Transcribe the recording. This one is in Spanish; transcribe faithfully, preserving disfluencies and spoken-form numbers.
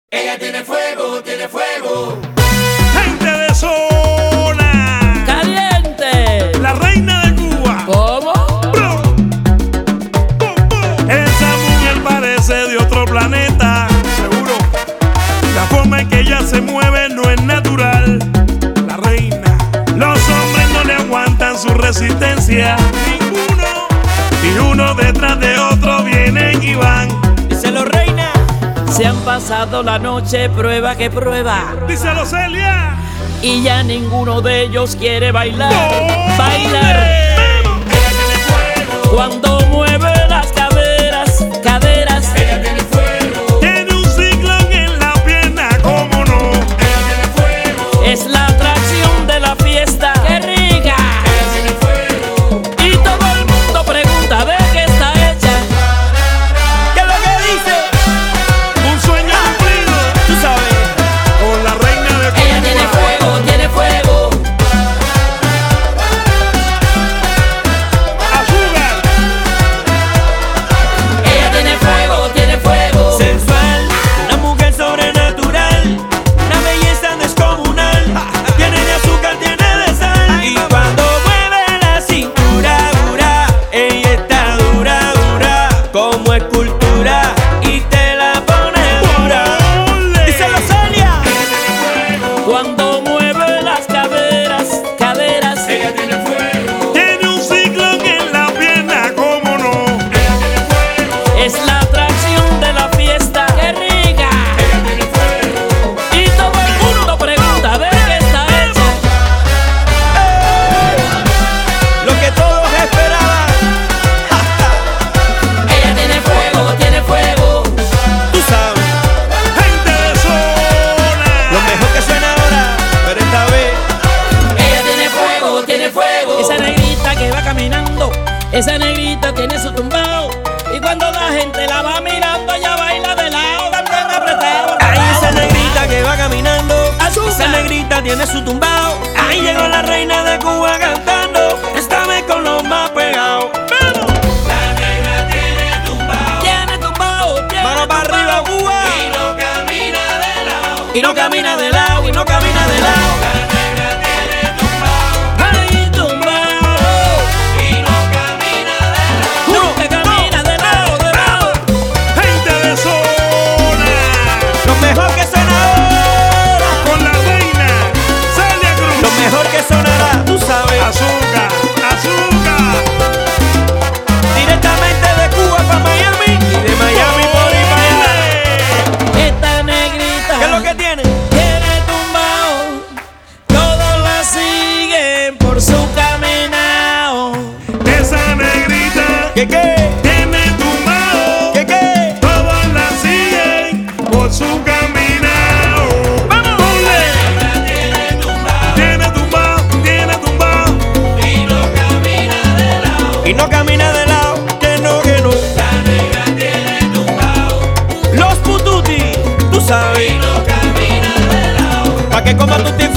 Ella tiene fuego, tiene fuego. Gente de zona caliente, la reina de Cuba. ¿cómo? Bro. Bum, bum. Esa mujer parece de otro planeta, seguro. La forma en que ella se mueve no es natural. La reina. Los hombres no le aguantan su resistencia, ninguno. Y uno detrás de otro vienen y van. Díselo, reina. Se han pasado la noche prueba que prueba. Díselo, Celia. Y ya ninguno de ellos quiere bailar. ¡Oh! Bailar. Ella tiene fuego. Cuando mueve las caderas, caderas. Ella tiene fuego. Tiene un ciclón en la pierna, ¿cómo no? Ella tiene fuego. Es la atracción de la fiesta. ¡Qué rica! Ella tiene fuego. Y todo el mundo pregunta de qué está hecha. ¿Qué es lo que dice? Un sueño cumplido Tú sabes. con la reina de Cuba. Ella tiene fuego, tiene fuego. Azúcar. Ella tiene fuego, tiene fuego. Sensual, una mujer sobrenatural, una belleza descomunal. Tiene de azúcar, tiene de sal. Y cuando mueve la cintura, dura, ella está dura, dura, como escultura. Y te la pone dura. Ole. Díselo, Celia. Cuando mueve las caderas, caderas. Ella tiene fuego. Tiene un ciclón en la pierna, ¿cómo no? Ella tiene fuego. Es la atracción de la fiesta. ¡Qué rica! Ella tiene fuego. Y todo el mundo pregunta de qué está hecha. Lo que todos esperaban. Ella tiene fuego, tiene fuego. Tú sabes, Gente de zona. lo mejor que suena ahora, pero esta vez. Ella tiene fuego, tiene fuego. Esa negrita que va caminando, esa negrita tiene su tumbao. Y cuando la gente la va mirando, ella baila de lado, también apretado. Ahí esa negrita que va caminando, Azúcar. esa negrita tiene su tumbao. Ahí llegó la reina de Cuba cantando, esta vez con los más pegados. ¡Vamos! La negra tiene tumbao. Tiene tumbao, tiene Mano para tumbao. arriba, Cuba. Y no camina de lado. Y no camina de lado, y no camina de lado. La negra tiene tumbao. Ay, tumbao. Y no camina de lado. Uno, Que camina de lado, de lado. Gente de zona. lo mejor que suena ahora, Con la reina Celia Cruz. lo mejor que sonará, tú sabes. Azúcar, azúcar. Directamente de Cuba para Miami y de Miami por ahí para allá. Esta negrita ¿Qué es lo que tiene? tiene tumbao. Todos la siguen por su caminao. Esa negrita ¿Qué qué? tiene tumbao. ¿Qué qué? Todos la siguen por su caminao. ¡Vamos! Ole. Tiene tumbao. Tiene tumbao, tiene tumbao. Y no camina de lado. Y no camina de lado, que no, que no. La negra tiene tumbao. Los pututi, tú sabes. Y no camina de lado. Pa' que coma tu